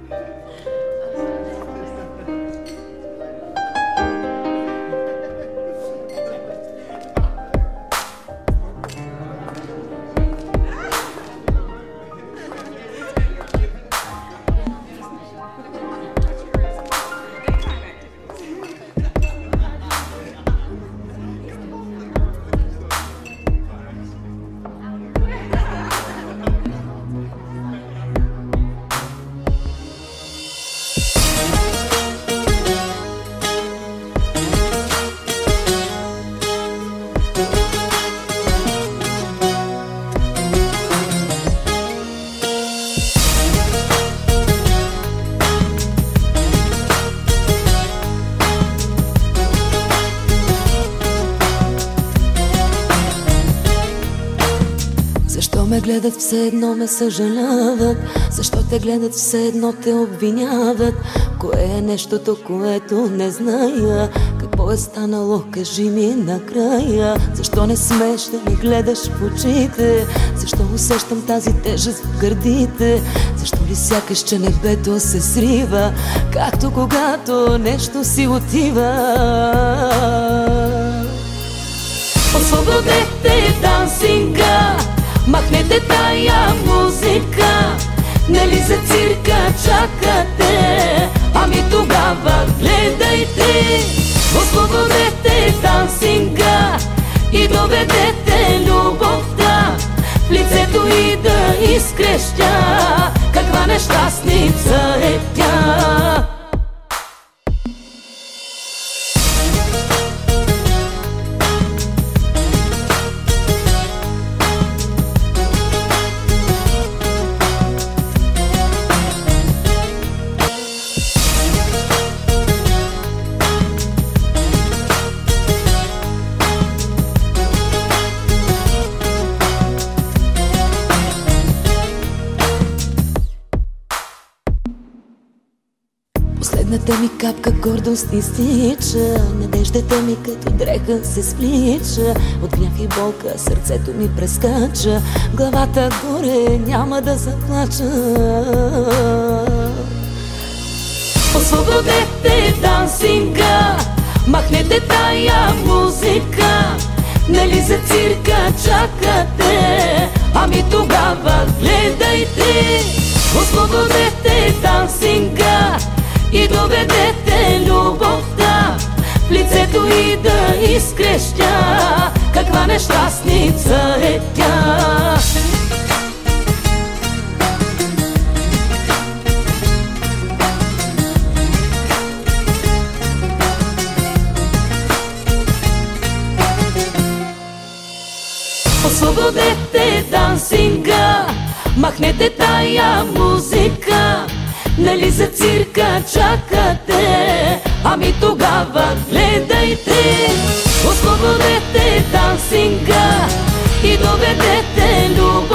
Защо ме гледат все едно ме съжаляват? Защо те гледат все едно те обвиняват? Кое е нещото, което не зная? Какво е станало, кажи ми накрая? Защо не смееш да ми гледаш в очите? Защо усещам тази тежест в гърдите? Защо ли сякаш, че небето се срива, както когато нещо си отива? Освободете дансинга, махнете тая музика. Нали за цирка чакате? Ами тогава гледайте. Освободете дансинга и доведете любовта в лицето и да изкрещя каква нещастница е тя. Последната ми капка гордост изтича, надеждата ми като дреха се свлича. От гняв и болка сърцето ми прескача, главата горе няма да заплача. Освободете дансинга, махнете тая музика. Нали за цирка чакате? Ами тогава гледайте. Освободете дансинга и доведете любовта в лицето и да изкрещя каква нещастница е тя. Освободете дансинга, махнете тая музика. Нали за цирка чакате? Ами тогава гледайте. Освободете дансинга и доведете любов